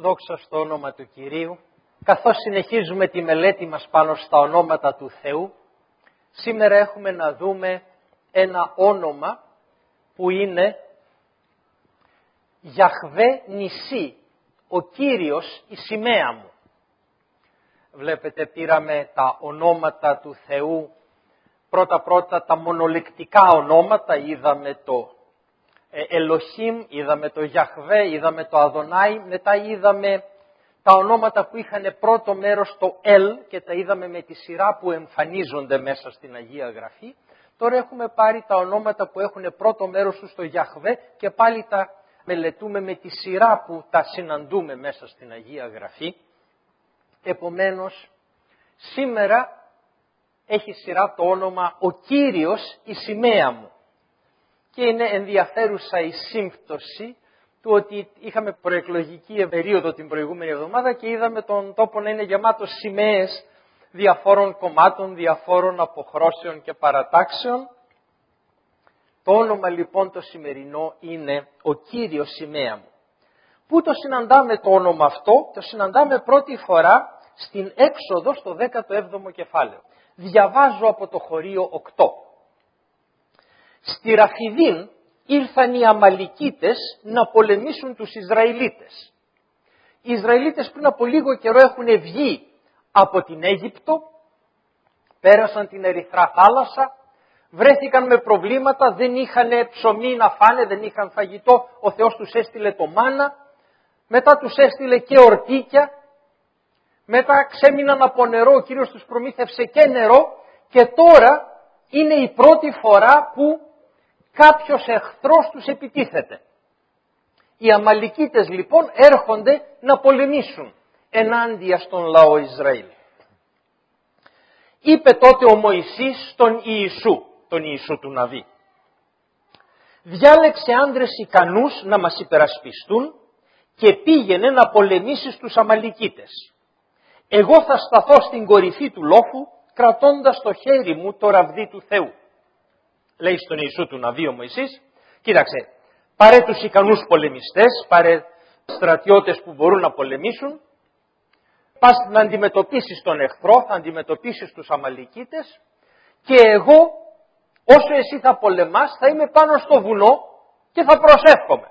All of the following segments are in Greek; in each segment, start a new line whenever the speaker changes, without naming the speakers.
Δόξα στο όνομα του Κυρίου. Καθώς συνεχίζουμε τη μελέτη μας πάνω στα ονόματα του Θεού, σήμερα έχουμε να δούμε ένα όνομα που είναι Γιαχβέ Νισί, ο Κύριος η σημαία μου. Βλέπετε, πήραμε τα ονόματα του Θεού, πρώτα τα μονολεκτικά ονόματα, είδαμε το Ελοχήμ, είδαμε το Γιαχβέ, είδαμε το Αδονάι, μετά είδαμε τα ονόματα που είχαν πρώτο μέρος το Ελ και τα είδαμε με τη σειρά που εμφανίζονται μέσα στην Αγία Γραφή. Τώρα έχουμε πάρει τα ονόματα που έχουν πρώτο μέρος τους στο Γιαχβέ και πάλι τα μελετούμε με τη σειρά που τα συναντούμε μέσα στην Αγία Γραφή. Επομένως, σήμερα έχει σειρά το όνομα «Ο Κύριος η σημαία μου». Και είναι ενδιαφέρουσα η σύμπτωση του ότι είχαμε προεκλογική περίοδο την προηγούμενη εβδομάδα και είδαμε τον τόπο να είναι γεμάτος σημαίες διαφόρων κομμάτων, διαφόρων αποχρώσεων και παρατάξεων. Το όνομα λοιπόν το σημερινό είναι «Ο Κύριος σημαία μου». Πού το συναντάμε το όνομα αυτό? Το συναντάμε πρώτη φορά στην Έξοδο στο 17ο κεφάλαιο. Διαβάζω από το χωρίο 8. Στη Ραφιδίν ήρθαν οι Αμαλικίτες να πολεμήσουν τους Ισραηλίτες. Οι Ισραηλίτες πριν από λίγο καιρό έχουν βγει από την Αίγυπτο, πέρασαν την Ερυθρά θάλασσα, βρέθηκαν με προβλήματα, δεν είχαν ψωμί να φάνε, δεν είχαν φαγητό, ο Θεός τους έστειλε το μάνα, μετά τους έστειλε και ορτίκια, μετά ξέμειναν από νερό, ο Κύριος τους προμήθευσε και νερό και τώρα είναι η πρώτη φορά που κάποιος εχθρός τους επιτίθεται. Οι Αμαλικίτες λοιπόν έρχονται να πολεμήσουν ενάντια στον λαό Ισραήλ. Είπε τότε ο Μωυσής στον Ιησού, τον Ιησού του Ναβί: «Διάλεξε άντρες ικανούς να μας υπερασπιστούν και πήγαινε να πολεμήσεις τους Αμαλικίτες. Εγώ θα σταθώ στην κορυφή του λόφου κρατώντας στο χέρι μου το ραβδί του Θεού». Λέει στον Ιησού του Ναβί ο Μωυσής: «Κοίταξε, πάρε τους ικανούς πολεμιστές, πάρε στρατιώτες που μπορούν να πολεμήσουν, πας να αντιμετωπίσεις τον εχθρό, θα αντιμετωπίσεις τους Αμαλικίτες και εγώ όσο εσύ θα πολεμάς θα είμαι πάνω στο βουνό και θα προσεύχομαι».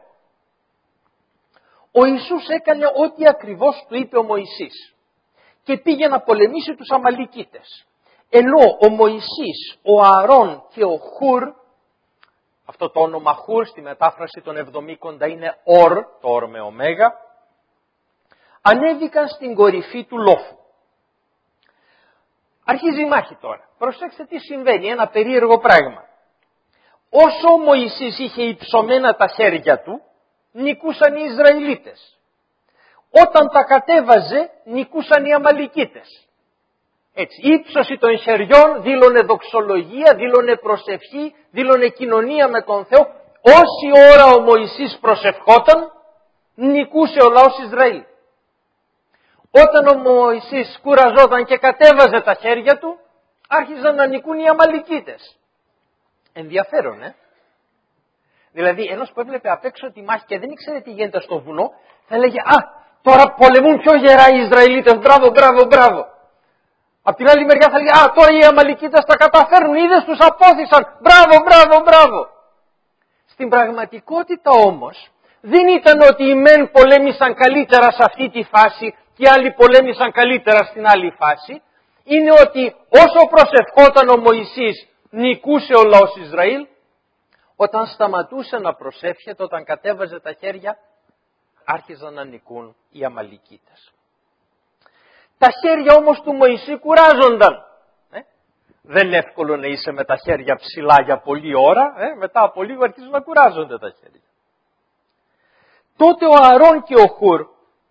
Ο Ιησούς έκανε ό,τι ακριβώς του είπε ο Μωυσής και πήγε να πολεμήσει τους Αμαλικίτες. Ενώ ο Μωυσής, ο Ααρών και ο Χουρ, αυτό το όνομα Χουρ στη μετάφραση των Εβδομήκοντα είναι Ορ, το Ορ με ωμέγα, ανέβηκαν στην κορυφή του λόφου. Αρχίζει η μάχη τώρα. Προσέξτε τι συμβαίνει, ένα περίεργο πράγμα. Όσο ο Μωυσής είχε υψωμένα τα χέρια του, νικούσαν οι Ισραηλίτες. Όταν τα κατέβαζε, νικούσαν οι Αμαλικίτες. Έτσι, η ύψωση των χεριών δήλωνε δοξολογία, δήλωνε προσευχή, δήλωνε κοινωνία με τον Θεό. Όση ώρα ο Μωυσής προσευχόταν, νικούσε ο λαός Ισραήλ. Όταν ο Μωυσής κουραζόταν και κατέβαζε τα χέρια του, άρχιζαν να νικούν οι Αμαλικίτες. Ενδιαφέρον, Δηλαδή, ένας που έβλεπε απ' έξω τη μάχη και δεν ήξερε τι γίνεται στο βουνό, θα έλεγε «Α, τώρα πολεμούν πιο γερά οι Ισραηλίτες, μπράβο, μπράβο, μπράβο». Απ' την άλλη μεριά θα λέει «Α, τώρα οι Αμαλικίτες τα καταφέρνουν, είδες, τους απόθυσαν, μπράβο, μπράβο, μπράβο». Στην πραγματικότητα όμως, δεν ήταν ότι οι μεν πολέμησαν καλύτερα σε αυτή τη φάση και οι άλλοι πολέμησαν καλύτερα στην άλλη φάση. Είναι ότι όσο προσευχόταν ο Μωυσής, νικούσε ο λαός Ισραήλ. Όταν σταματούσε να προσεύχεται, όταν κατέβαζε τα χέρια, άρχιζαν να νικούν οι Αμαλικίτες. Τα χέρια όμως του Μωυσή κουράζονταν. Δεν είναι εύκολο να είσαι με τα χέρια ψηλά για πολλή ώρα, μετά από λίγο αρχίζουν να κουράζονται τα χέρια. Τότε ο Ααρών και ο Χουρ,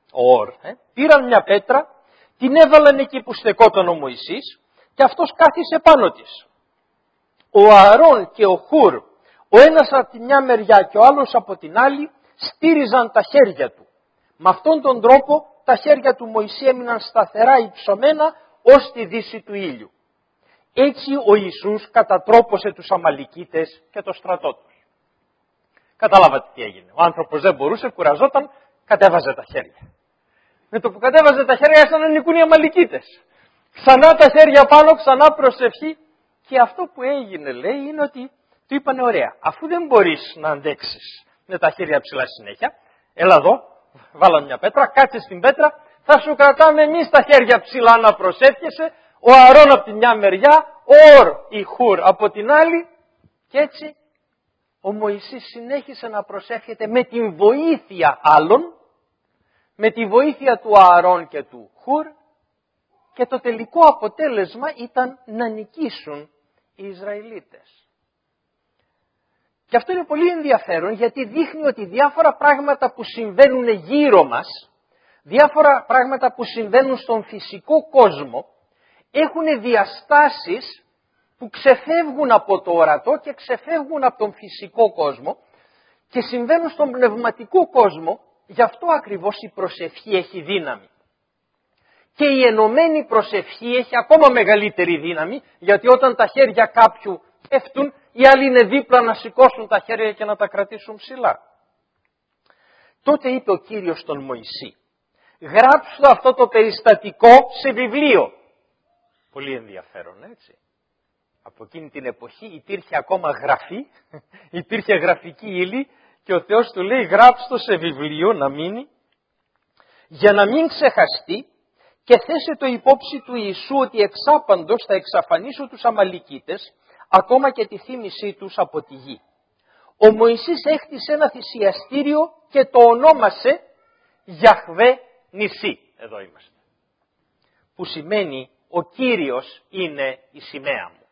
πήραν μια πέτρα, την έβαλαν εκεί που στεκόταν ο Μωυσής και αυτός κάθισε πάνω της. Ο Ααρών και ο Χουρ, ο ένας από τη μια μεριά και ο άλλος από την άλλη, στήριζαν τα χέρια του. Με αυτόν τον τρόπο τα χέρια του Μωυσή έμειναν σταθερά υψωμένα ως τη δύση του ήλιου. Έτσι ο Ιησούς κατατρόπωσε τους Αμαλικίτες και το στρατό τους. Καταλάβατε τι έγινε. Ο άνθρωπος δεν μπορούσε, κουραζόταν, κατέβαζε τα χέρια. Με το που κατέβαζε τα χέρια σαν να νικούν οι Αμαλικίτες. Ξανά τα χέρια πάνω, ξανά προσευχή. Και αυτό που έγινε, λέει, είναι ότι του είπανε ωραία, αφού δεν μπορείς να αντέξεις με τα χέρια ψηλά συνέχεια, έλα εδώ, βάλαμε μια πέτρα, κάτσε στην πέτρα, θα σου κρατάμε εμείς τα χέρια ψηλά να προσεύχεσαι, ο Αρών από τη μια μεριά, η Χουρ από την άλλη, και έτσι ο Μωυσής συνέχισε να προσεύχεται με την βοήθεια άλλων, με τη βοήθεια του Αρών και του Χουρ, και το τελικό αποτέλεσμα ήταν να νικήσουν οι Ισραηλίτες. Και αυτό είναι πολύ ενδιαφέρον, γιατί δείχνει ότι διάφορα πράγματα που συμβαίνουν γύρω μας, διάφορα πράγματα που συμβαίνουν στον φυσικό κόσμο, έχουν διαστάσεις που ξεφεύγουν από το ορατό και ξεφεύγουν από τον φυσικό κόσμο και συμβαίνουν στον πνευματικό κόσμο. Γι' αυτό ακριβώς η προσευχή έχει δύναμη. Και η ενωμένη προσευχή έχει ακόμα μεγαλύτερη δύναμη, γιατί όταν τα χέρια κάποιου πέφτουν, οι άλλοι είναι δίπλα να σηκώσουν τα χέρια και να τα κρατήσουν ψηλά. Τότε είπε ο Κύριος στον Μωυσή, γράψου αυτό το περιστατικό σε βιβλίο. Πολύ ενδιαφέρον, έτσι. Από εκείνη την εποχή υπήρχε ακόμα γραφή, υπήρχε γραφική ύλη και ο Θεός του λέει γράψου το σε βιβλίο να μείνει, για να μην ξεχαστεί, και θέσε το υπόψη του Ιησού ότι εξάπαντος θα εξαφανίσω τους Αμαλικίτες, ακόμα και τη θύμησή τους από τη γη. Ο Μωυσής έχτισε ένα θυσιαστήριο και το ονόμασε Γιαχβέ Νησί. Εδώ είμαστε. Που σημαίνει ο Κύριος είναι η σημαία μου.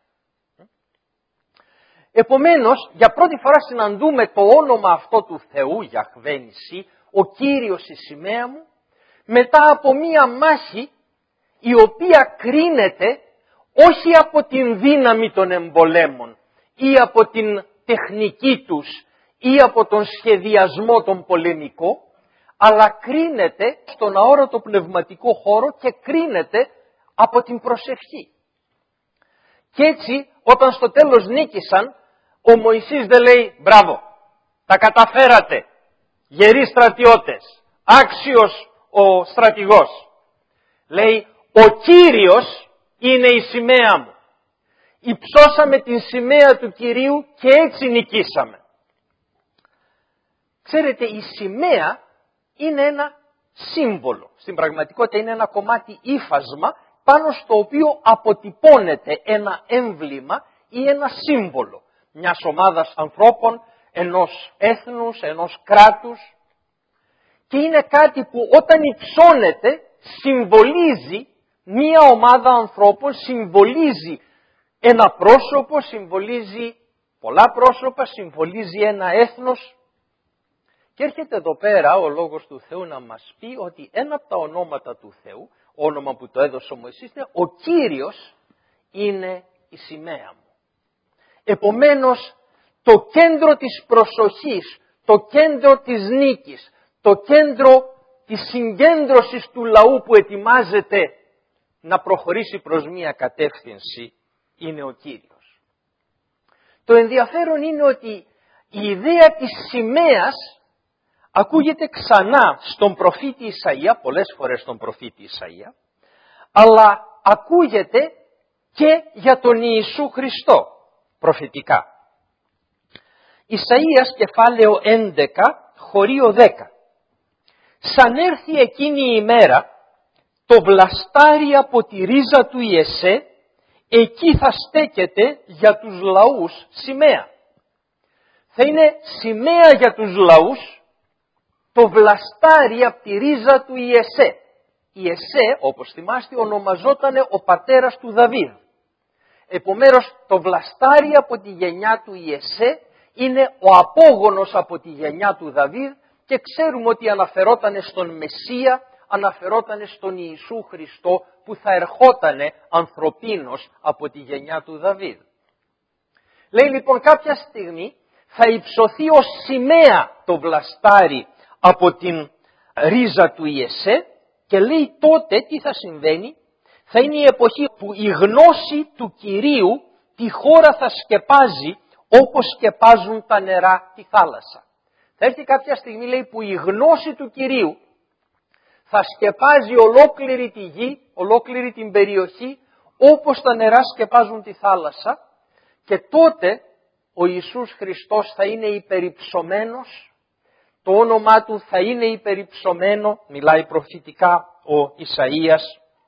Επομένως, για πρώτη φορά συναντούμε το όνομα αυτό του Θεού, Γιαχβέ Νησί, ο Κύριος η σημαία μου, μετά από μία μάχη η οποία κρίνεται όχι από την δύναμη των εμπολέμων ή από την τεχνική τους ή από τον σχεδιασμό των πολεμικό, αλλά κρίνεται στον αόρατο πνευματικό χώρο και κρίνεται από την προσευχή. Και έτσι όταν στο τέλος νίκησαν, ο Μωυσής δεν λέει μπράβο, τα καταφέρατε, γεροί στρατιώτες, άξιος ο στρατηγός. Λέει ο Κύριος είναι η σημαία μου. Υψώσαμε την σημαία του Κυρίου και έτσι νικήσαμε. Ξέρετε, η σημαία είναι ένα σύμβολο. Στην πραγματικότητα είναι ένα κομμάτι ύφασμα πάνω στο οποίο αποτυπώνεται ένα έμβλημα ή ένα σύμβολο μιας ομάδας ανθρώπων, ενός έθνους, ενός κράτους. Και είναι κάτι που όταν υψώνεται συμβολίζει μία ομάδα ανθρώπων, συμβολίζει ένα πρόσωπο, συμβολίζει πολλά πρόσωπα, συμβολίζει ένα έθνος. Και έρχεται εδώ πέρα ο Λόγος του Θεού να μας πει ότι ένα από τα ονόματα του Θεού, όνομα που το έδωσε ο Μωυσής, είναι ο Κύριος είναι η σημαία μου. Επομένως, το κέντρο της προσοχής, το κέντρο της νίκης, το κέντρο της συγκέντρωσης του λαού που ετοιμάζεται να προχωρήσει προς μία κατεύθυνση είναι ο Κύριος. Το ενδιαφέρον είναι ότι η ιδέα της σημαίας ακούγεται ξανά στον προφήτη Ισαΐα, πολλές φορές στον προφήτη Ισαΐα, αλλά ακούγεται και για τον Ιησού Χριστό προφητικά. Ισαΐας κεφάλαιο 11, χωρίο 10. Σαν έρθει εκείνη η ημέρα, το βλαστάρι από τη ρίζα του Ιεσέ, εκεί θα στέκεται για τους λαούς σημαία. Θα είναι σημαία για τους λαούς το βλαστάρι από τη ρίζα του Ιεσέ. Ιεσέ, όπως θυμάστε, ονομαζόταν ο πατέρας του Δαβίδ. Επομένως, το βλαστάρι από τη γενιά του Ιεσέ είναι ο απόγονος από τη γενιά του Δαβίδ και ξέρουμε ότι αναφερόταν στον Μεσσία, αναφερόταν στον Ιησού Χριστό που θα ερχότανε ανθρωπίνος από τη γενιά του Δαβίδ. Λέει λοιπόν κάποια στιγμή θα υψωθεί ως σημαία το βλαστάρι από την ρίζα του Ιεσέ και λέει τότε τι θα συμβαίνει. Θα είναι η εποχή που η γνώση του Κυρίου τη χώρα θα σκεπάζει όπως σκεπάζουν τα νερά τη θάλασσα. Θα έρθει κάποια στιγμή, λέει, που η γνώση του Κυρίου θα σκεπάζει ολόκληρη τη γη, ολόκληρη την περιοχή, όπως τα νερά σκεπάζουν τη θάλασσα, και τότε ο Ιησούς Χριστός θα είναι υπερυψωμένος, το όνομά του θα είναι υπερυψωμένο, μιλάει προφητικά ο Ισαΐας,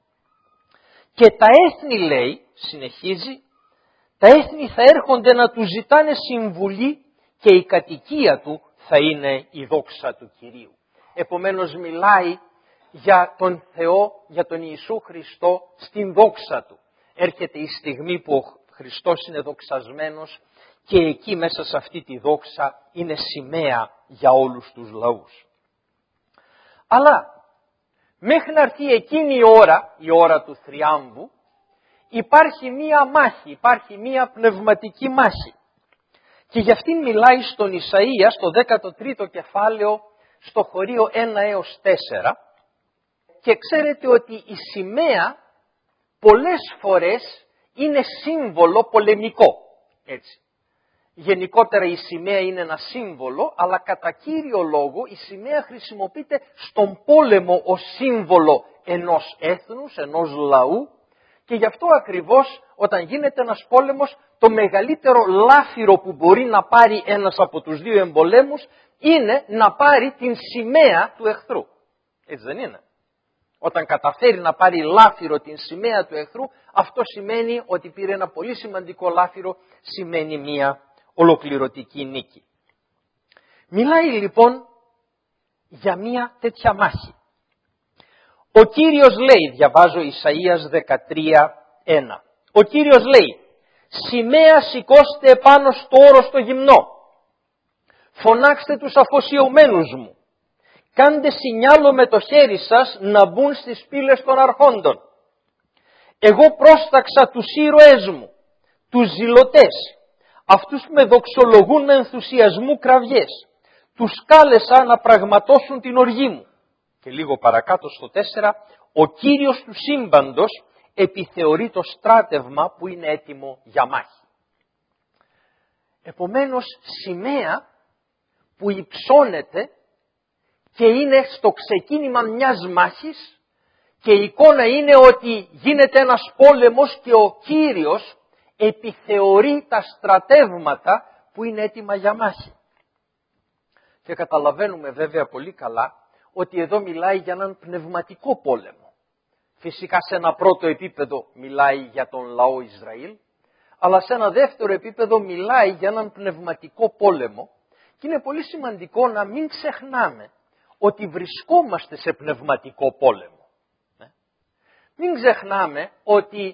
και τα έθνη, λέει, συνεχίζει, τα έθνη θα έρχονται να του ζητάνε συμβουλή και η κατοικία του θα είναι η δόξα του Κυρίου. Επομένως μιλάει για τον Θεό, για τον Ιησού Χριστό στην δόξα του. Έρχεται η στιγμή που ο Χριστός είναι δοξασμένος και εκεί μέσα σε αυτή τη δόξα είναι σημαία για όλους τους λαούς. Αλλά μέχρι να έρθει εκείνη η ώρα του θριάμβου, υπάρχει μία μάχη, υπάρχει μία πνευματική μάχη. Και γι' αυτήν μιλάει στον Ισαΐα, στο 13ο κεφάλαιο, στο χωρίο 1 έως 4. Και ξέρετε ότι η σημαία πολλές φορές είναι σύμβολο πολεμικό. Έτσι. Γενικότερα η σημαία είναι ένα σύμβολο, αλλά κατά κύριο λόγο η σημαία χρησιμοποιείται στον πόλεμο ως σύμβολο ενός έθνους, ενός λαού, και γι' αυτό ακριβώς όταν γίνεται ένας πόλεμος, το μεγαλύτερο λάφυρο που μπορεί να πάρει ένας από τους δύο εμπολέμους είναι να πάρει την σημαία του εχθρού. Έτσι δεν είναι? Όταν καταφέρει να πάρει λάφυρο την σημαία του εχθρού, αυτό σημαίνει ότι πήρε ένα πολύ σημαντικό λάφυρο, σημαίνει μια ολοκληρωτική νίκη. Μιλάει λοιπόν για μια τέτοια μάχη. Ο Κύριος λέει, διαβάζω Ισαΐας 13:1. Ο Κύριος λέει, σημαία σηκώστε επάνω στο όρος το γυμνό. Φωνάξτε τους αφοσιωμένους μου. Κάντε σινιάλο με το χέρι σας να μπουν στις πύλες των αρχόντων. Εγώ πρόσταξα τους ήρωές μου, τους ζηλωτές, αυτούς που με δοξολογούν με ενθουσιασμού κραυγές. Τους κάλεσα να πραγματώσουν την οργή μου. Και λίγο παρακάτω στο 4, ο Κύριος του σύμπαντος επιθεωρεί το στράτευμα που είναι έτοιμο για μάχη. Επομένως, σημαία που υψώνεται και είναι στο ξεκίνημα μιας μάχης και η εικόνα είναι ότι γίνεται ένας πόλεμος και ο Κύριος επιθεωρεί τα στρατεύματα που είναι έτοιμα για μάχη. Και καταλαβαίνουμε βέβαια πολύ καλά ότι εδώ μιλάει για έναν πνευματικό πόλεμο. Φυσικά σε ένα πρώτο επίπεδο μιλάει για τον λαό Ισραήλ, αλλά σε ένα δεύτερο επίπεδο μιλάει για έναν πνευματικό πόλεμο και είναι πολύ σημαντικό να μην ξεχνάμε ότι βρισκόμαστε σε πνευματικό πόλεμο. Μην ξεχνάμε ότι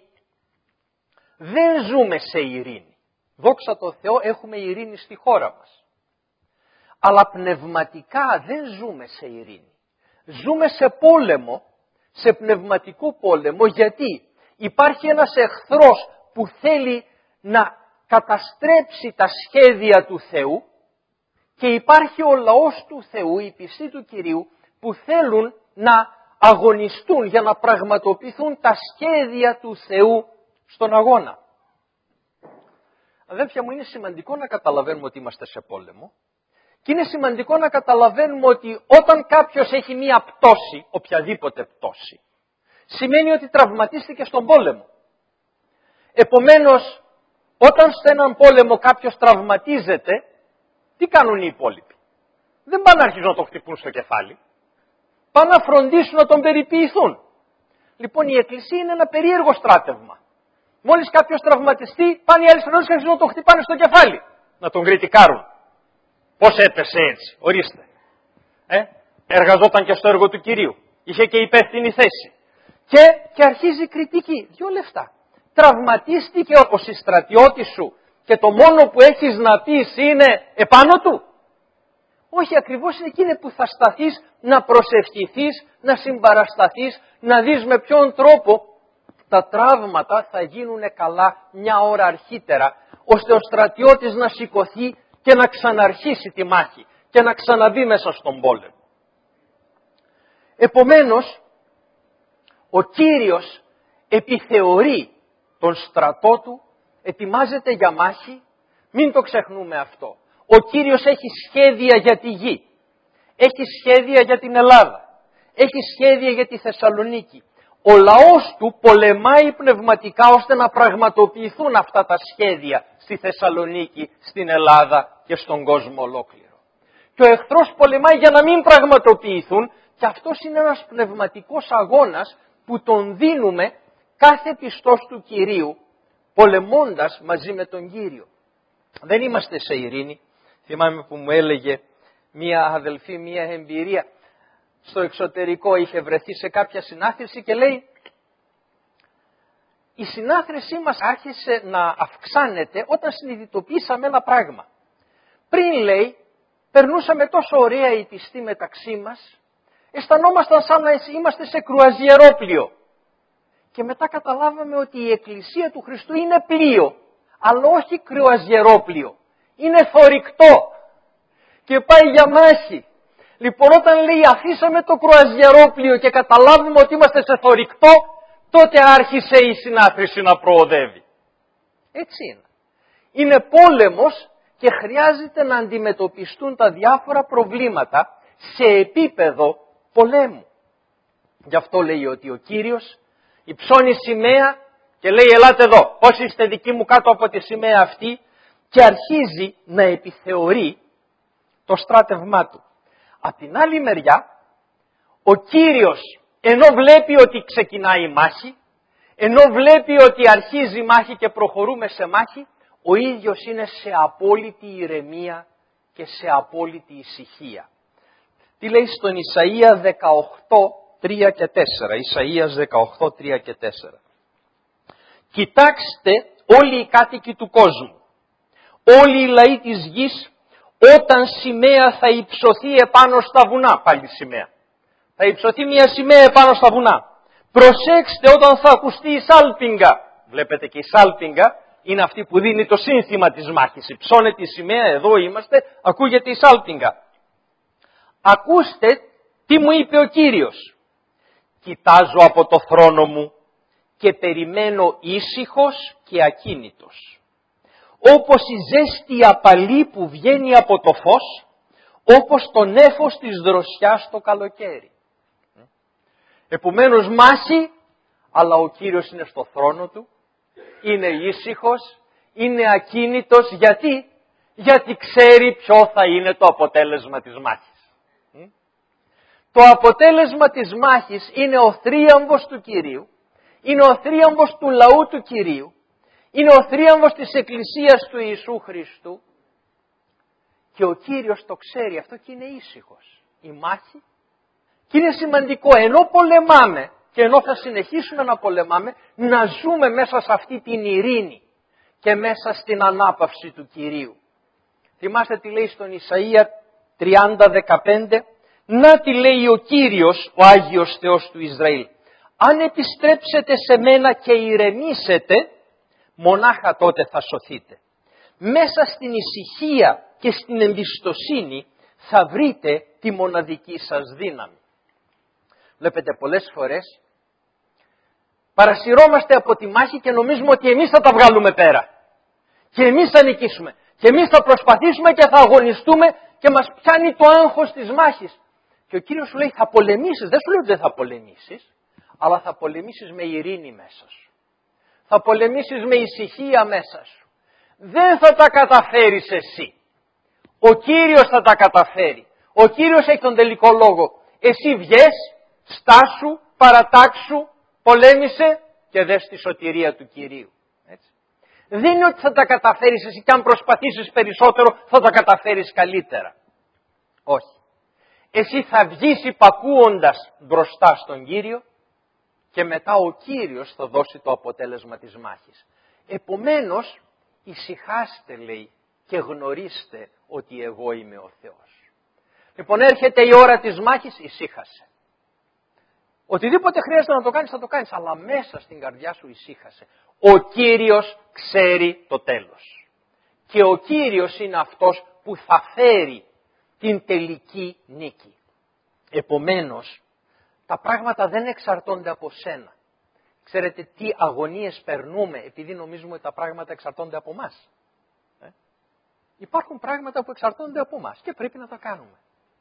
δεν ζούμε σε ειρήνη. Δόξα τω Θεώ έχουμε ειρήνη στη χώρα μας. Αλλά πνευματικά δεν ζούμε σε ειρήνη. Ζούμε σε πόλεμο, σε πνευματικό πόλεμο, γιατί υπάρχει ένας εχθρός που θέλει να καταστρέψει τα σχέδια του Θεού και υπάρχει ο λαός του Θεού, οι πιστοί του Κυρίου, που θέλουν να αγωνιστούν για να πραγματοποιηθούν τα σχέδια του Θεού στον αγώνα. Αδέλφια μου, είναι σημαντικό να καταλαβαίνουμε ότι είμαστε σε πόλεμο και είναι σημαντικό να καταλαβαίνουμε ότι όταν κάποιος έχει μία πτώση, οποιαδήποτε πτώση, σημαίνει ότι τραυματίστηκε στον πόλεμο. Επομένως, όταν σε έναν πόλεμο κάποιος τραυματίζεται, τι κάνουν οι υπόλοιποι? Δεν πάνε να αρχίσουν να το χτυπούν στο κεφάλι. Πάνε να φροντίσουν να τον περιποιηθούν. Λοιπόν, η Εκκλησία είναι ένα περίεργο στράτευμα. Μόλις κάποιος τραυματιστεί, πάνε οι άλλοι στρατιώτες και αρχίζουν να τον χτυπάνε στο κεφάλι. Να τον κριτικάρουν. Πώς έπεσε έτσι? Ορίστε. Εργαζόταν και στο έργο του Κυρίου. Είχε και υπεύθυνη θέση. Και αρχίζει η κριτική. 2 λεπτά. Τραυματίστηκε ο συστρατιώτης σου και το μόνο που έχεις να πεις είναι επάνω του? Όχι, ακριβώς εκείνη που θα σταθείς να προσευχηθείς, να συμπαρασταθείς, να δεις με ποιον τρόπο τα τραύματα θα γίνουν καλά μια ώρα αρχίτερα, ώστε ο στρατιώτης να σηκωθεί και να ξαναρχίσει τη μάχη και να ξαναμπεί μέσα στον πόλεμο. Επομένως, ο Κύριος επιθεωρεί τον στρατό του, ετοιμάζεται για μάχη, μην το ξεχνούμε αυτό. Ο Κύριος έχει σχέδια για τη γη, έχει σχέδια για την Ελλάδα, έχει σχέδια για τη Θεσσαλονίκη. Ο λαός του πολεμάει πνευματικά ώστε να πραγματοποιηθούν αυτά τα σχέδια στη Θεσσαλονίκη, στην Ελλάδα και στον κόσμο ολόκληρο. Και ο εχθρός πολεμάει για να μην πραγματοποιηθούν και αυτός είναι ένας πνευματικός αγώνας που τον δίνουμε κάθε πιστός του Κυρίου, πολεμώντας μαζί με τον Κύριο. Δεν είμαστε σε ειρήνη. Θυμάμαι που μου έλεγε μία αδελφή, μία εμπειρία στο εξωτερικό, είχε βρεθεί σε κάποια συνάθρηση και λέει η συνάθρησή μας άρχισε να αυξάνεται όταν συνειδητοποίησαμε ένα πράγμα. Πριν, λέει, περνούσαμε τόσο ωραία ητιστή μεταξύ μας, αισθανόμασταν σαν να είμαστε σε κρουαζιερόπλοιο. Και μετά καταλάβαμε ότι η Εκκλησία του Χριστού είναι πλοίο, αλλά όχι κρουαζιερόπλοιο. Είναι θωρηκτό και πάει για μάχη. Λοιπόν, όταν, λέει, αφήσαμε το κρουαζιερόπλοιο και καταλάβουμε ότι είμαστε σε θωρηκτό, τότε άρχισε η συνάθρηση να προοδεύει. Έτσι είναι. Είναι πόλεμος και χρειάζεται να αντιμετωπιστούν τα διάφορα προβλήματα σε επίπεδο πολέμου. Γι' αυτό λέει ότι ο Κύριος υψώνει σημαία και λέει ελάτε εδώ, όσοι είστε δικοί μου κάτω από τη σημαία αυτή, και αρχίζει να επιθεωρεί το στράτευμά του. Απ' την άλλη μεριά, ο Κύριος ενώ βλέπει ότι ξεκινάει η μάχη, ενώ βλέπει ότι αρχίζει η μάχη και προχωρούμε σε μάχη, ο ίδιος είναι σε απόλυτη ηρεμία και σε απόλυτη ησυχία. Τι λέει στον Ισαΐα 18:3 και 4. Ισαΐας 18:3 και 4. Κοιτάξτε όλοι οι κάτοικοι του κόσμου, όλοι οι λαοί της γης, όταν σημαία θα υψωθεί επάνω στα βουνά, πάλι σημαία. Θα υψωθεί μια σημαία επάνω στα βουνά. Προσέξτε όταν θα ακουστεί η σάλπιγγα. Βλέπετε και η σάλπιγγα είναι αυτή που δίνει το σύνθημα της μάχης. Υψώνεται η σημαία, εδώ είμαστε, ακούγεται η σάλπιγγα. Ακούστε τι μου είπε ο Κύριος. Κοιτάζω από το θρόνο μου και περιμένω ήσυχος και ακίνητος. Όπως η ζέστη απαλή που βγαίνει από το φως, όπως το νέφος της δροσιάς το καλοκαίρι. Επομένως μάχη, αλλά ο Κύριος είναι στο θρόνο του, είναι ήσυχος, είναι ακίνητος. Γιατί ξέρει ποιο θα είναι το αποτέλεσμα της μάχης. Το αποτέλεσμα της μάχης είναι ο θρίαμβος του Κυρίου, είναι ο θρίαμβος του λαού του Κυρίου, είναι ο θρίαμβος της Εκκλησίας του Ιησού Χριστού και ο Κύριος το ξέρει αυτό και είναι ήσυχος. Η μάχη, και είναι σημαντικό ενώ πολεμάμε και ενώ θα συνεχίσουμε να πολεμάμε, να ζούμε μέσα σε αυτή την ειρήνη και μέσα στην ανάπαυση του Κυρίου. Θυμάστε τι λέει στον Ισαΐα 30:15. Να τι λέει ο Κύριος, ο Άγιος Θεός του Ισραήλ. Αν επιστρέψετε σε μένα και ηρεμήσετε, μονάχα τότε θα σωθείτε. Μέσα στην ησυχία και στην εμπιστοσύνη θα βρείτε τη μοναδική σας δύναμη. Βλέπετε πολλές φορές παρασυρώμαστε από τη μάχη και νομίζουμε ότι εμείς θα τα βγάλουμε πέρα. Και εμείς θα νικήσουμε. Και εμείς θα προσπαθήσουμε και θα αγωνιστούμε και μας πιάνει το άγχος της μάχης. Και ο Κύριος σου λέει θα πολεμήσεις. Δεν σου λέει ότι δεν θα πολεμήσεις, αλλά θα πολεμήσεις με ειρήνη μέσα σου. Θα πολεμήσεις με ησυχία μέσα σου. Δεν θα τα καταφέρεις εσύ. Ο Κύριος θα τα καταφέρει. Ο Κύριος έχει τον τελικό λόγο. Εσύ βγες, στάσου, παρατάξου, πολέμησε και δες τη σωτηρία του Κυρίου. Έτσι. Δεν είναι ότι θα τα καταφέρεις εσύ και αν προσπαθήσεις περισσότερο θα τα καταφέρεις καλύτερα. Όχι. Εσύ θα βγεις υπακούοντας μπροστά στον Κύριο και μετά ο Κύριος θα δώσει το αποτέλεσμα της μάχης. Επομένως, ησυχάστε λέει και γνωρίστε ότι εγώ είμαι ο Θεός. Λοιπόν, έρχεται η ώρα της μάχης, ησύχασε. Οτιδήποτε χρειάζεται να το κάνεις θα το κάνεις, αλλά μέσα στην καρδιά σου ησύχασε. Ο Κύριος ξέρει το τέλος. Και ο Κύριος είναι αυτός που θα φέρει την τελική νίκη. Επομένως, τα πράγματα δεν εξαρτώνται από σένα. Ξέρετε τι αγωνίες περνούμε επειδή νομίζουμε ότι τα πράγματα εξαρτώνται από μας. Υπάρχουν πράγματα που εξαρτώνται από μας και πρέπει να τα κάνουμε.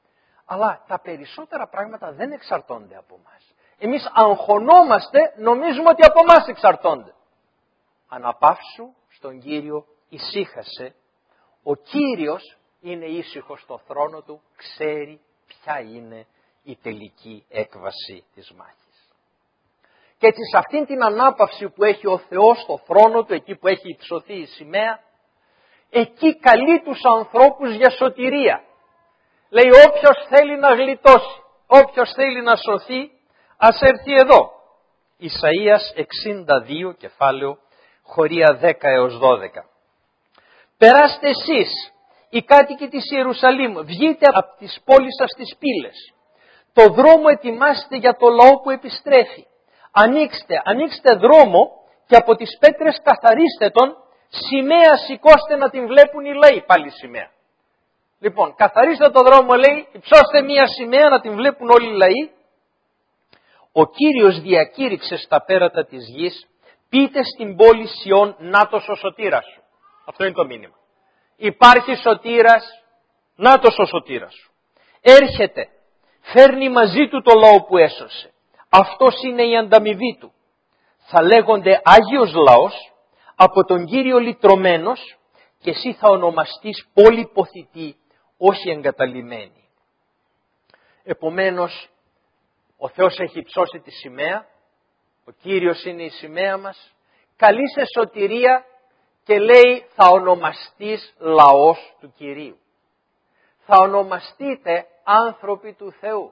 Αλλά τα περισσότερα πράγματα δεν εξαρτώνται από μας. Εμείς αγχωνόμαστε, νομίζουμε ότι από μας εξαρτώνται. Αναπαύσου στον Κύριο, ησύχασε. Ο Κύριος είναι ήσυχος στο θρόνο του, ξέρει ποια είναι η τελική έκβαση της μάχης. Και έτσι σε αυτήν την ανάπαυση που έχει ο Θεός στο θρόνο του, εκεί που έχει υψωθεί η σημαία, εκεί καλεί τους ανθρώπους για σωτηρία. Λέει όποιος θέλει να γλιτώσει, όποιος θέλει να σωθεί, ας έρθει εδώ. Ισαΐας 62 κεφάλαιο χωρία 10 έως 12. Περάστε εσείς, οι κάτοικοι της Ιερουσαλήμ, βγείτε από τις πόλεις σας τις πύλες. Το δρόμο ετοιμάστε για το λαό που επιστρέφει. Ανοίξτε δρόμο και από τις πέτρες καθαρίστε τον, σημαία σηκώστε να την βλέπουν οι λαοί. Πάλι σημαία. Λοιπόν, καθαρίστε το δρόμο, λέει, υψώστε μία σημαία να την βλέπουν όλοι οι λαοί. Ο Κύριος διακήρυξε στα πέρατα της γης, πείτε στην πόλη Σιών, νάτος ο σωτήρας σου. Αυτό είναι το μήνυμα. Υπάρχει σωτήρας, νάτος ο σωτήρας σου. Έρχεται, φέρνει μαζί του το λαό που έσωσε. Αυτός είναι η ανταμοιβή του. Θα λέγονται Άγιος Λαός, από τον Κύριο λυτρωμένος, και εσύ θα ονομαστείς πόλη ποθητή, όχι εγκαταλειμμένη. Επομένως, ο Θεός έχει υψώσει τη σημαία, ο Κύριος είναι η σημαία μας, καλεί σε σωτηρία και λέει θα ονομαστείς λαός του Κυρίου. Θα ονομαστείτε άνθρωποι του Θεού.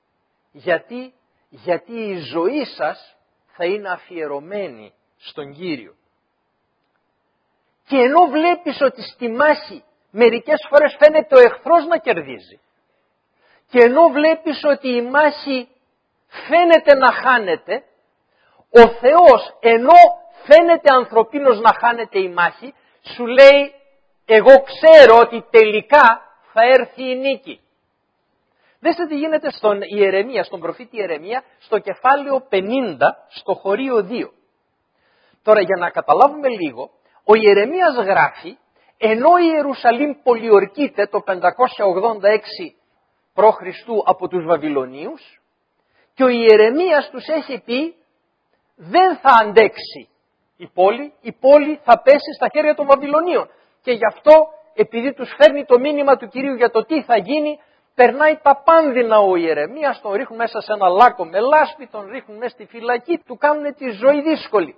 Γιατί η ζωή σας θα είναι αφιερωμένη στον Κύριο. Και ενώ βλέπεις ότι στη μάχη μερικές φορές φαίνεται ο εχθρός να κερδίζει, και ενώ βλέπεις ότι η μάχη φαίνεται να χάνεται, ο Θεός ενώ φαίνεται ανθρωπίνος να χάνεται η μάχη, σου λέει εγώ ξέρω ότι τελικά θα έρθει η νίκη. Δέστε τι γίνεται στον Ιερεμία, στον προφήτη Ιερεμία, στο κεφάλαιο 50, στο χωρίο 2. Τώρα για να καταλάβουμε λίγο, ο Ιερεμίας γράφει, ενώ η Ιερουσαλήμ πολιορκείται το 586 π.Χ. από τους Βαβυλωνίους, και ο Ιερεμίας τους έχει πει δεν θα αντέξει η πόλη θα πέσει στα χέρια των Βαβυλωνίων. Και γι' αυτό, επειδή τους φέρνει το μήνυμα του Κυρίου για το τι θα γίνει, περνάει τα πάνδυνα ο Ιερεμίας, τον ρίχνουν μέσα σε ένα λάκκο με λάσπη, τον ρίχνουν μέσα στη φυλακή, του κάνουν τη ζωή δύσκολη.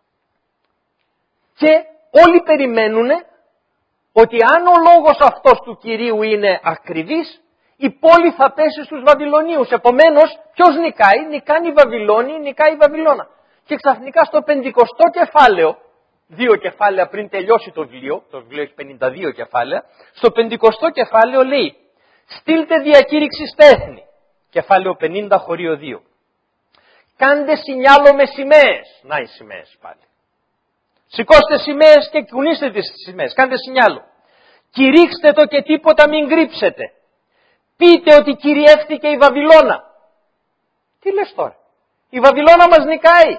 Και όλοι περιμένουν ότι αν ο λόγος αυτός του Κυρίου είναι ακριβής, η πόλη θα πέσει στους Βαβυλωνίους. Επομένως, ποιος νικάει? Νικάνε οι Βαβυλώνοι, νικάει η Βαβυλώνα. Και ξαφνικά στο 50ο κεφάλαιο, 2 κεφάλαια πριν τελειώσει το βιβλίο έχει 52 κεφάλαια, στο 50ο κεφάλαιο λέει στείλτε διακήρυξη στα έθνη, κεφάλαιο 50 χωρίο 2. Κάντε σινιάλο με σημαίες, να οι σημαίες πάλι. Σηκώστε σημαίες και κουνήστε τις σημαίες, κάντε σινιάλο. Κηρύξτε το και τίποτα μην κρύψετε. Πείτε ότι κυριεύτηκε η Βαβυλώνα. Τι λες τώρα? Η Βαβυλώνα μας νικάει.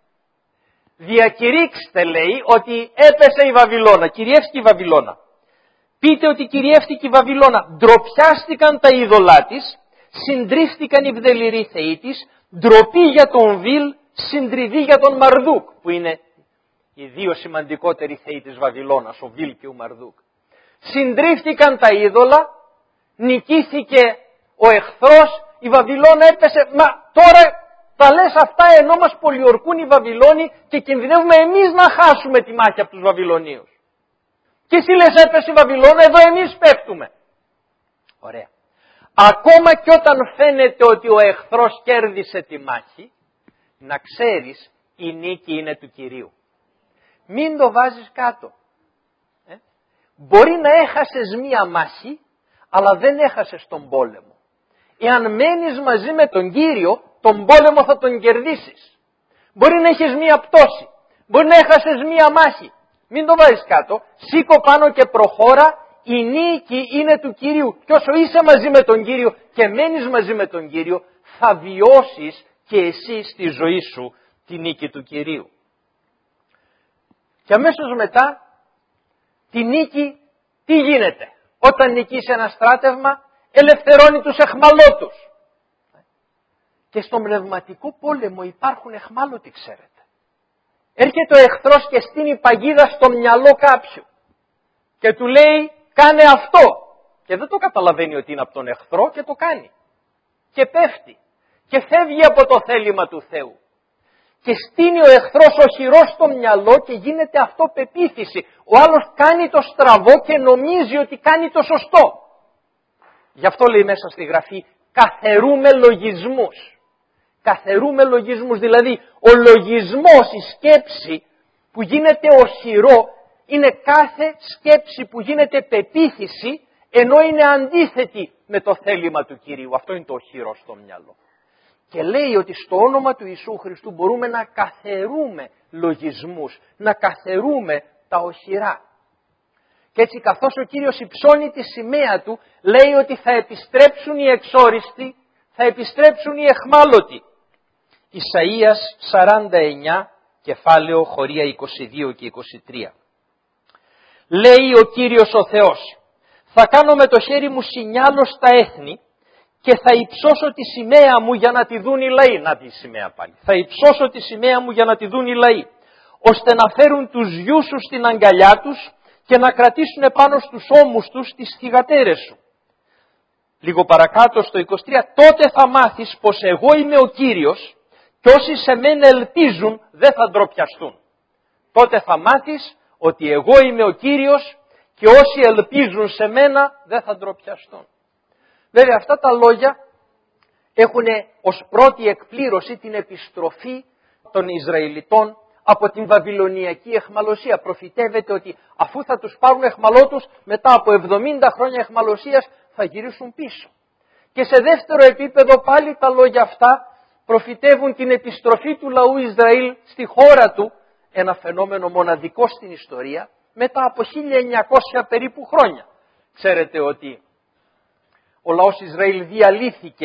Διακηρύξτε, λέει, ότι έπεσε η Βαβυλώνα, κυριεύτηκε η Βαβυλώνα. Πείτε ότι κυριεύτηκε η Βαβυλώνα. Ντροπιάστηκαν τα είδωλά της, συντρίφτηκαν οι βδελιροί θεοί της, ντροπή για τον Βιλ, συντριβή για τον Μαρδούκ, που είναι οι δύο σημαντικότεροι θεοί της Βαβυλώνας, ο Βιλ και ο Μαρδούκ. Συντρίφτηκαν τα είδωλα, νικήθηκε ο εχθρός, η Βαβυλώνα έπεσε. Μα τώρα τα λες αυτά ενώ μας πολιορκούν οι Βαβυλώνοι και κινδυνεύουμε εμείς να χάσουμε τη μάχη από τους Βαβυλωνίους. Και εσύ λες έπεσε η Βαβυλώνα, εδώ εμείς πέφτουμε. Ωραία. Ακόμα και όταν φαίνεται ότι ο εχθρός κέρδισε τη μάχη, να ξέρεις η νίκη είναι του Κυρίου. Μην το βάζεις κάτω. Μπορεί να έχασες μία μάχη, αλλά δεν έχασες τον πόλεμο. Εάν μένεις μαζί με τον Κύριο, τον πόλεμο θα τον κερδίσεις. Μπορεί να έχεις μία πτώση, μπορεί να έχασες μία μάχη. Μην το βάζεις κάτω, σήκω πάνω και προχώρα, η νίκη είναι του Κυρίου. Και όσο είσαι μαζί με τον Κύριο και μένεις μαζί με τον Κύριο, θα βιώσεις και εσύ στη ζωή σου τη νίκη του Κυρίου. Και αμέσως μετά, τη νίκη τι γίνεται? Όταν νικήσει ένα στράτευμα, ελευθερώνει τους εχμαλώτους. Και στον πνευματικό πόλεμο υπάρχουν εχμάλωτοι, ξέρετε. Έρχεται ο εχθρός και στείνει παγίδα στο μυαλό κάποιου και του λέει κάνε αυτό. Και δεν το καταλαβαίνει ότι είναι από τον εχθρό και το κάνει. Και πέφτει και φεύγει από το θέλημα του Θεού. Και στείνει ο εχθρός οχυρό στο μυαλό και γίνεται αυτοπεποίθηση. Ο άλλος κάνει το στραβό και νομίζει ότι κάνει το σωστό. Γι' αυτό λέει μέσα στη Γραφή καθερούμε λογισμούς. Καθερούμε λογισμούς, δηλαδή ο λογισμός, η σκέψη που γίνεται οχυρό είναι κάθε σκέψη που γίνεται πεποίθηση ενώ είναι αντίθετη με το θέλημα του Κυρίου. Αυτό είναι το οχυρό στο μυαλό. Και λέει ότι στο όνομα του Ιησού Χριστού μπορούμε να καθερούμε λογισμούς, να καθερούμε τα οχυρά. Και έτσι καθώς ο Κύριος υψώνει τη σημαία του, λέει ότι θα επιστρέψουν οι εξόριστοι, θα επιστρέψουν οι εχμάλωτοι. Ισαΐας 49, κεφάλαιο χωρία 22 και 23. Λέει ο Κύριος ο Θεός, θα κάνω με το χέρι μου σινιάλο στα έθνη και θα υψώσω τη σημαία μου για να τη δουν οι λαοί. Να τη σημαία πάλι. Θα υψώσω τη σημαία μου για να τη δουν οι λαοί, ώστε να φέρουν τους γιους σου στην αγκαλιά τους και να κρατήσουν επάνω στους ώμους τους τις θυγατέρες σου. Λίγο παρακάτω στο 23, τότε θα μάθεις πως εγώ είμαι ο Κύριος και όσοι σε μένα ελπίζουν δεν θα ντροπιαστούν. Τότε θα μάθεις ότι εγώ είμαι ο Κύριος και όσοι ελπίζουν σε μένα δεν θα ντροπιαστούν. Βέβαια αυτά τα λόγια έχουν ως πρώτη εκπλήρωση την επιστροφή των Ισραηλιτών από την Βαβυλωνιακή εχμαλωσία. Προφητεύεται ότι αφού θα τους πάρουν εχμαλώτους, μετά από 70 χρόνια εχμαλωσίας θα γυρίσουν πίσω. Και σε δεύτερο επίπεδο πάλι τα λόγια αυτά προφητεύουν την επιστροφή του λαού Ισραήλ στη χώρα του, ένα φαινόμενο μοναδικό στην ιστορία, μετά από 1900 περίπου χρόνια. Ξέρετε ότι ο λαός Ισραήλ διαλύθηκε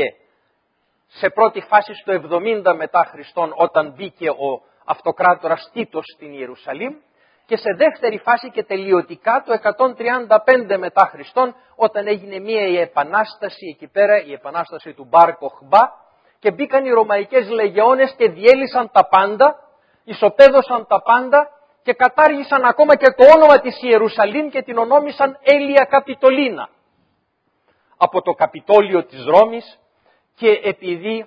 σε πρώτη φάση στο 70 μετά Χριστόν, όταν μπήκε ο αυτοκράτορας Τίτος στην Ιερουσαλήμ, και σε δεύτερη φάση και τελειωτικά το 135 μετά Χριστόν, όταν έγινε μια επανάσταση εκεί πέρα, η επανάσταση του Μπαρ Κοχμπά, και μπήκαν οι Ρωμαϊκές λεγεώνες και διέλυσαν τα πάντα, ισοπαίδωσαν τα πάντα και κατάργησαν ακόμα και το όνομα της Ιερουσαλήμ και την ονόμησαν Έλια Καπιτολίνα από το Καπιτόλιο της Ρώμης, και επειδή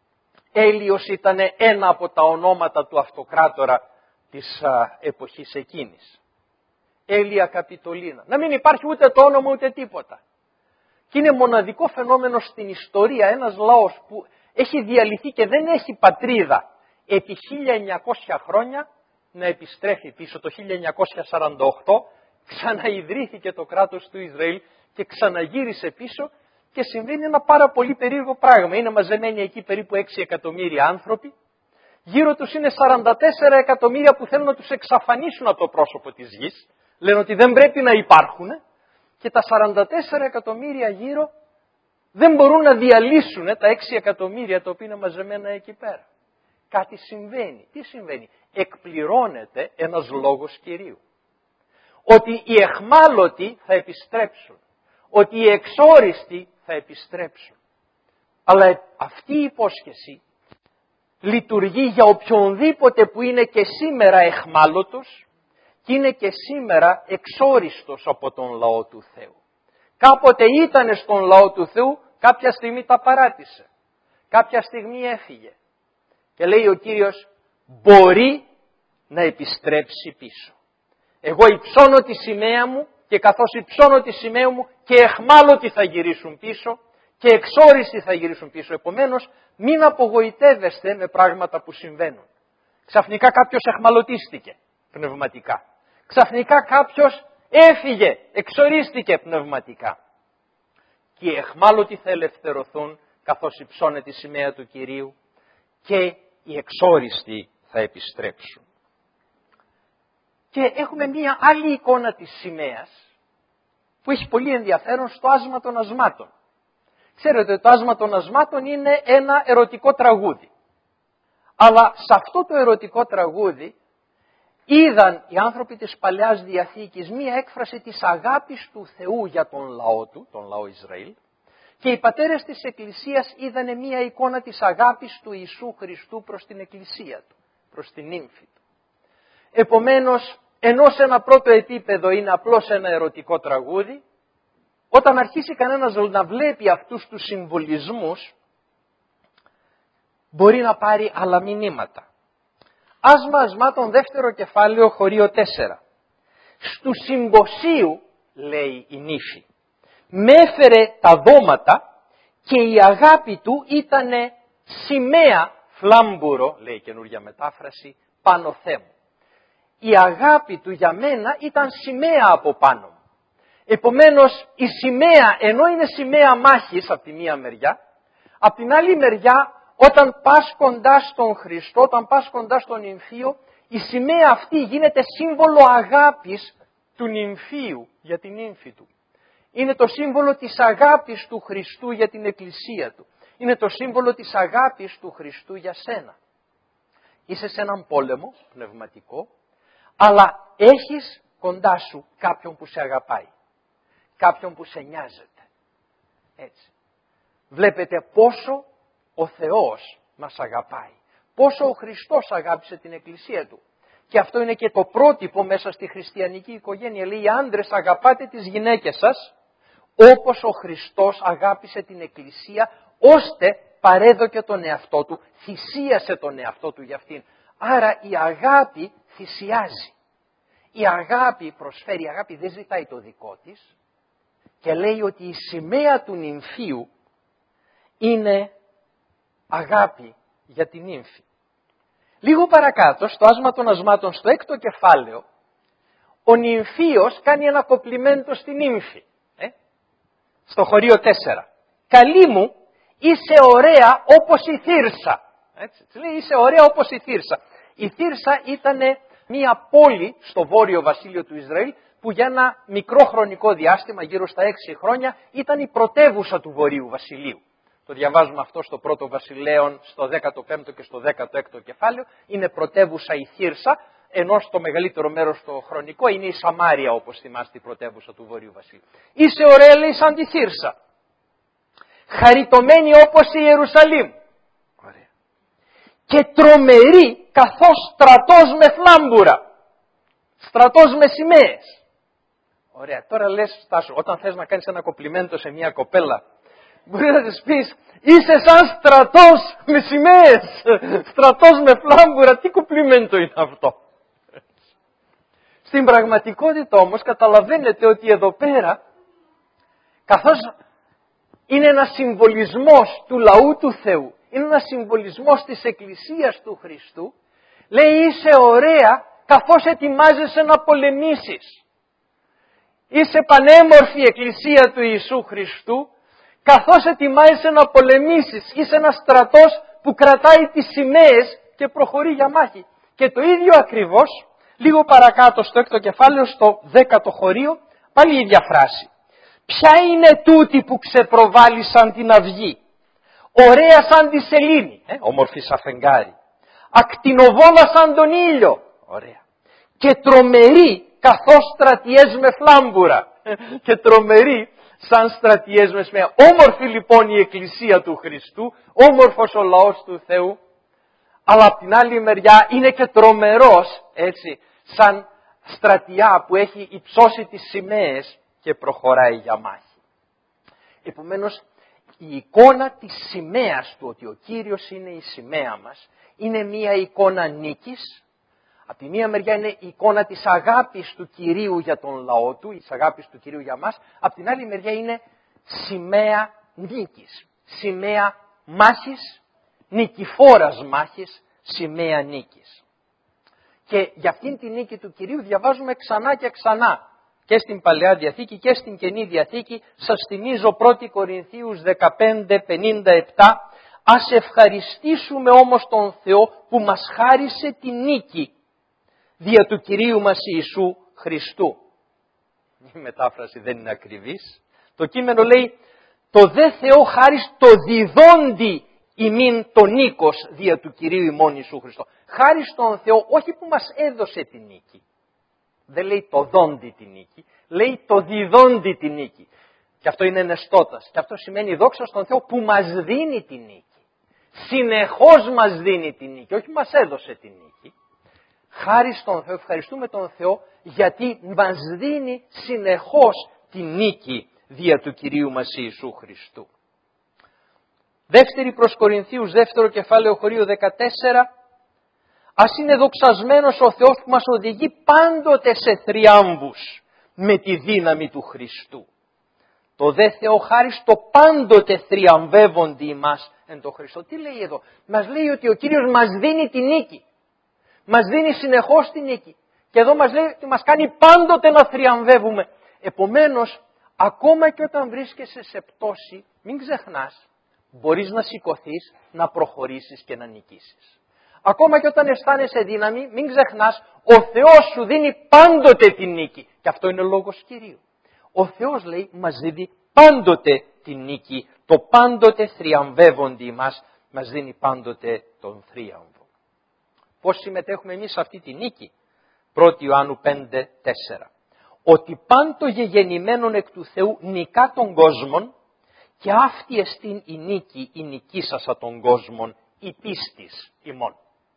Έλιος ήταν ένα από τα ονόματα του αυτοκράτορα της εποχής εκείνης. Έλια Καπιτολίνα. Να μην υπάρχει ούτε το όνομα ούτε τίποτα. Και είναι μοναδικό φαινόμενο στην ιστορία ένας λαός που έχει διαλυθεί και δεν έχει πατρίδα επί 1900 χρόνια να επιστρέφει πίσω. Το 1948 ξαναειδρύθηκε το κράτος του Ισραήλ και ξαναγύρισε πίσω και συμβαίνει ένα πάρα πολύ περίεργο πράγμα. Είναι μαζεμένοι εκεί περίπου 6 εκατομμύρια άνθρωποι. Γύρω τους είναι 44 εκατομμύρια που θέλουν να τους εξαφανίσουν από το πρόσωπο της γης. Λένε ότι δεν πρέπει να υπάρχουν και τα 44 εκατομμύρια γύρω δεν μπορούν να διαλύσουν τα 6 εκατομμύρια τα οποία είναι μαζεμένα εκεί πέρα. Κάτι συμβαίνει. Τι συμβαίνει? Εκπληρώνεται ένας λόγος Κυρίου. Ότι οι εχμάλωτοι θα επιστρέψουν. Ότι οι εξόριστοι θα επιστρέψουν. Αλλά αυτή η υπόσχεση λειτουργεί για οποιονδήποτε που είναι και σήμερα εχμάλωτος και είναι και σήμερα εξόριστος από τον λαό του Θεού. Κάποτε ήταν στον λαό του Θεού, κάποια στιγμή τα παράτησε. Κάποια στιγμή έφυγε. Και λέει ο Κύριος, μπορεί να επιστρέψει πίσω. Εγώ υψώνω τη σημαία μου και καθώς υψώνω τη σημαία μου και εχμάλωτοι θα γυρίσουν πίσω και εξόριστοι θα γυρίσουν πίσω. Επομένως, μην απογοητεύεστε με πράγματα που συμβαίνουν. Ξαφνικά κάποιος εχμαλωτίστηκε πνευματικά. Ξαφνικά κάποιος έφυγε, εξορίστηκε πνευματικά. Και οι εχμάλωτοι θα ελευθερωθούν καθώς υψώνεται η σημαία του Κυρίου και οι εξόριστοι θα επιστρέψουν. Και έχουμε μία άλλη εικόνα της σημαίας που έχει πολύ ενδιαφέρον στο άσμα των ασμάτων. Ξέρετε, το άσμα των ασμάτων είναι ένα ερωτικό τραγούδι. Αλλά σε αυτό το ερωτικό τραγούδι είδαν οι άνθρωποι της Παλαιάς Διαθήκης μία έκφραση της αγάπης του Θεού για τον λαό του, τον λαό Ισραήλ, Και οι πατέρες της Εκκλησίας είδανε μία εικόνα της αγάπης του Ιησού Χριστού προς την Εκκλησία του, προς την νύμφη του. Επομένως, ενώ σε ένα πρώτο επίπεδο είναι απλώς ένα ερωτικό τραγούδι, όταν αρχίσει κανένας να βλέπει αυτούς τους συμβολισμούς, μπορεί να πάρει άλλα μηνύματα. Άσμα τον δεύτερο κεφάλαιο, χωρίο 4. Στου συμποσίου, λέει η νύφη, με έφερε τα δώματα και η αγάπη του ήτανε σημαία φλάμπουρο, λέει η καινούργια μετάφραση, πάνω Θεού. Η αγάπη του για μένα ήταν σημαία από πάνω μου. Επομένως η σημαία, ενώ είναι σημαία μάχης από τη μία μεριά, από την άλλη μεριά όταν πας κοντά στον Χριστό, όταν πας κοντά στον νυμφίο, η σημαία αυτή γίνεται σύμβολο αγάπης του νυμφίου για την νύμφη του. Είναι το σύμβολο της αγάπης του Χριστού για την Εκκλησία του. Είναι το σύμβολο της αγάπης του Χριστού για σένα. Είσαι σε έναν πόλεμο πνευματικό, αλλά έχεις κοντά σου κάποιον που σε αγαπάει. Κάποιον που σε νοιάζεται. Έτσι. Βλέπετε πόσο ο Θεός μας αγαπάει. Πόσο ο Χριστός αγάπησε την Εκκλησία του. Και αυτό είναι και το πρότυπο μέσα στη χριστιανική οικογένεια. Λέει, οι άντρες αγαπάτε τις γυναίκες σας, όπως ο Χριστός αγάπησε την Εκκλησία, ώστε παρέδωκε τον εαυτό του, θυσίασε τον εαυτό του για αυτήν. Άρα η αγάπη θυσιάζει. Η αγάπη προσφέρει, η αγάπη δεν ζητάει το δικό της και λέει ότι η σημαία του νυμφίου είναι αγάπη για την νύμφη. Λίγο παρακάτω, στο άσμα των ασμάτων, στο 6ο κεφάλαιο, ο νυμφίος κάνει ένα κοπλιμέντο στην νύμφη. Στο χωρίο 4. Καλή μου, είσαι ωραία όπως η Θύρσα. Έτσι, λέει, είσαι ωραία όπως η Θύρσα. Η Θύρσα ήταν μια πόλη στο βόρειο βασίλειο του Ισραήλ που για ένα μικρό χρονικό διάστημα, γύρω στα 6 χρόνια, ήταν η πρωτεύουσα του βορείου βασιλείου. Το διαβάζουμε αυτό στο πρώτο Βασιλέων, στο 15ο και στο 16ο κεφάλαιο. Είναι πρωτεύουσα η Θύρσα, ενώ στο μεγαλύτερο μέρος το χρονικό είναι η Σαμάρια, όπως θυμάστε, η πρωτεύουσα του βορείου βασιλείου. Είσαι ωραία, λέει, σαν τη Θύρσα. Χαριτωμένη όπως η Ιερουσαλήμ. Ωραία. Και τρομερή καθώς στρατός με φλάμπουρα. Στρατός με σημαίες. Ωραία. Τώρα λες, Στάσο, όταν θες να κάνεις ένα κοπλιμέντο σε μια κοπέλα, μπορεί να της πεις, είσαι σαν στρατός με σημαίες, στρατός με φλάμπουρα, τι κοπλιμέντο είναι αυτό. Στην πραγματικότητα όμως καταλαβαίνετε ότι εδώ πέρα, καθώς είναι ένας συμβολισμός του λαού του Θεού, είναι ένας συμβολισμός της Εκκλησίας του Χριστού, λέει είσαι ωραία καθώς ετοιμάζεσαι να πολεμήσεις. Είσαι πανέμορφη Εκκλησία του Ιησού Χριστού, καθώς ετοιμάζεσαι να πολεμήσεις. Είσαι ένας στρατός που κρατάει τις σημαίες και προχωρεί για μάχη. Και το ίδιο ακριβώς, λίγο παρακάτω στο 6ο κεφάλαιο, στο 10ο χωρίο, πάλι η ίδια φράση. Ποια είναι τούτη που ξεπροβάλλει σαν την αυγή, ωραία σαν τη σελήνη, όμορφη σαν φεγγάρι, ακτινοβόλα σαν τον ήλιο, ωραία, και τρομερή καθώς στρατιές με φλάμπουρα, και τρομερή σαν στρατιές με σημαία. Όμορφη λοιπόν η Εκκλησία του Χριστού, όμορφος ο λαός του Θεού, αλλά από την άλλη μεριά είναι και τρομερός, έτσι, σαν στρατιά που έχει υψώσει τις σημαίες και προχωράει για μάχη. Επομένως, η εικόνα της σημαίας του, ότι ο Κύριος είναι η σημαία μας, είναι μία εικόνα νίκης. Από τη μία μεριά είναι η εικόνα της αγάπης του Κυρίου για τον λαό του, της αγάπης του Κυρίου για μας. Από την άλλη μεριά είναι σημαία νίκης, σημαία μάχης, νικηφόρας μάχης, σημαία νίκης. Και για αυτήν την νίκη του Κυρίου διαβάζουμε ξανά και ξανά και στην Παλαιά Διαθήκη και στην Καινή Διαθήκη. Σας θυμίζω 1 Κορινθίους 15:57. Ας ευχαριστήσουμε όμως τον Θεό που μας χάρισε τη νίκη δια του Κυρίου μας Ιησού Χριστού. Η μετάφραση δεν είναι ακριβής. Το κείμενο λέει, το δε Θεό χάρις το διδόντι ημίν το νίκος δια του Κυρίου ημών Ιησού Χριστό. Χάρη στον Θεό, όχι που μας έδωσε τη νίκη. Δεν λέει το δόντι τη νίκη, λέει το διδόντι τη νίκη. Και αυτό είναι νεστώτας. Και αυτό σημαίνει δόξα στον Θεό που μας δίνει τη νίκη. Συνεχώς μας δίνει τη νίκη, όχι μας έδωσε τη νίκη. Χάρη στον Θεό, ευχαριστούμε τον Θεό γιατί μας δίνει συνεχώς τη νίκη δια του Κυρίου μας Ιησού Χριστού. Δεύτερη προς Κορινθίους, δεύτερο κεφάλαιο, χωρίο 14. Ας είναι δοξασμένος ο Θεός που μας οδηγεί πάντοτε σε θριάμβους με τη δύναμη του Χριστού. Το δε Θεό χάρις το πάντοτε θριαμβεύονται ημάς εν το Χριστό. Τι λέει εδώ? Μας λέει ότι ο Κύριος μας δίνει τη νίκη. Μας δίνει συνεχώς τη νίκη. Και εδώ μας λέει ότι μας κάνει πάντοτε να θριαμβεύουμε. Επομένως, ακόμα και όταν βρίσκεσαι σε πτώση, μην ξεχνάς, μπορείς να σηκωθείς, να προχωρήσεις και να νικήσεις. Ακόμα και όταν αισθάνεσαι δύναμη, μην ξεχνάς, ο Θεός σου δίνει πάντοτε τη νίκη. Και αυτό είναι λόγος Κυρίου. Ο Θεός, λέει, μας δίνει πάντοτε τη νίκη, το πάντοτε θριαμβεύονται ημάς, μας δίνει πάντοτε τον θρίαμβο. Πώς συμμετέχουμε εμείς σε αυτή τη νίκη? 1 Ιωάννου 5:4. Ότι πάντο γεγεννημένον εκ του Θεού νικά των κόσμων και αυτή εστίν η νίκη, η νικήσασα των κόσμων, η πίστης ημών.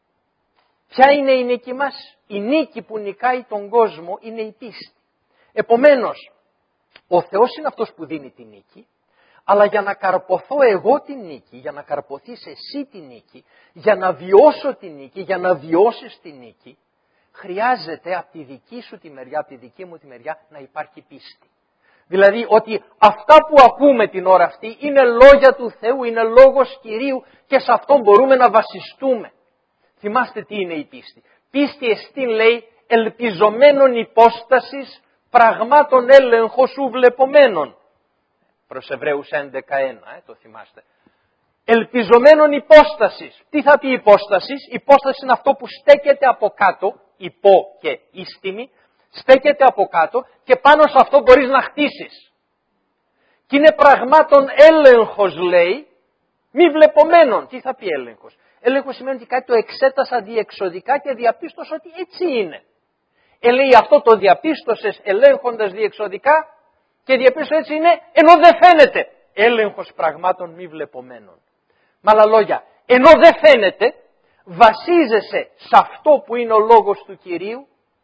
Ποια είναι η νίκη μας? Η νίκη που νικάει τον κόσμο είναι η πίστη. Επομένως, ο Θεός είναι αυτός που δίνει τη νίκη, αλλά για να καρποθώ εγώ τη νίκη, για να καρποθείς εσύ τη νίκη, για να βιώσω τη νίκη, για να βιώσεις τη νίκη, χρειάζεται από τη δική σου τη μεριά, από τη δική μου τη μεριά, να υπάρχει πίστη. Δηλαδή ότι αυτά που ακούμε την ώρα αυτή είναι λόγια του Θεού, είναι λόγος Κυρίου και σε αυτό μπορούμε να βασιστούμε. Θυμάστε τι είναι η πίστη. Πίστη εστίν, λέει, ελπιζομένων υπόστασης πραγμάτων έλεγχος ουβλεπομένων. Προς Εβραίους 11:1, το θυμάστε. Ελπιζομένων υπόστασης. Τι θα πει υπόστασης? Υπόσταση είναι αυτό που στέκεται από κάτω, υπό και ίστιμη, στέκεται από κάτω και πάνω σε αυτό μπορείς να χτίσεις. Και είναι πραγμάτων έλεγχος, λέει, μη βλεπομένων. Τι θα πει έλεγχος? Έλεγχος σημαίνει ότι κάτι το εξέτασα διεξοδικά και διαπίστωσα ότι έτσι είναι. Λέει αυτό το διαπίστωσες ελέγχοντας διεξοδικά και διαπίστωσες έτσι είναι, ενώ δεν φαίνεται. Έλεγχος πραγμάτων μη βλεπομένων. Με άλλα λόγια, ενώ δεν φαίνεται, βασίζεσαι σε αυτό που είναι ο λόγος του Κυρίου,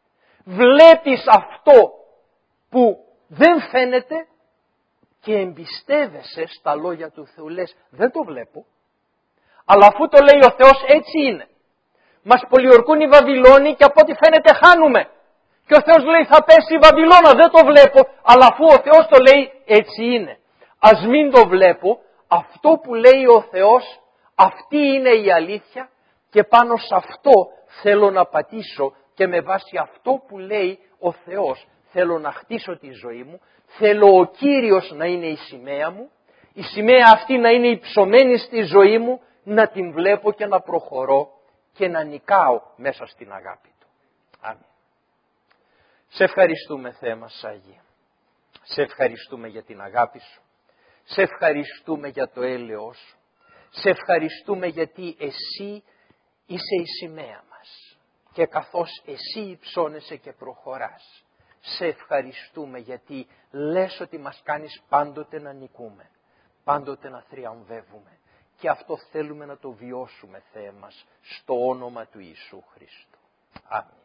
βλέπεις αυτό που δεν φαίνεται και εμπιστεύεσαι στα λόγια του Θεού. Λες, δεν το βλέπω, αλλά αφού το λέει ο Θεός έτσι είναι. Μας πολιορκούν οι Βαβυλώνοι και από ό,τι φαίνεται χάνουμε. Και ο Θεός λέει θα πέσει η Βαβυλώνα, δεν το βλέπω, αλλά αφού ο Θεός το λέει έτσι είναι. Ας μην το βλέπω, αυτό που λέει ο Θεός, αυτή είναι η αλήθεια και πάνω σε αυτό θέλω να πατήσω και με βάση αυτό που λέει ο Θεός θέλω να χτίσω τη ζωή μου, θέλω ο Κύριος να είναι η σημαία μου, η σημαία αυτή να είναι υψωμένη στη ζωή μου, να την βλέπω και να προχωρώ και να νικάω μέσα στην αγάπη Του. Αμήν. Σε ευχαριστούμε, Θεέ μας Άγιε. Σε ευχαριστούμε για την αγάπη Σου. Σε ευχαριστούμε για το έλεος Σου. Σε ευχαριστούμε γιατί Εσύ είσαι η σημαία μας. Και καθώς Εσύ υψώνεσαι και προχωράς, σε ευχαριστούμε γιατί λες ότι μας κάνεις πάντοτε να νικούμε, πάντοτε να θριαμβεύουμε. Και αυτό θέλουμε να το βιώσουμε, Θεέ μας, στο όνομα του Ιησού Χριστού. Αμήν.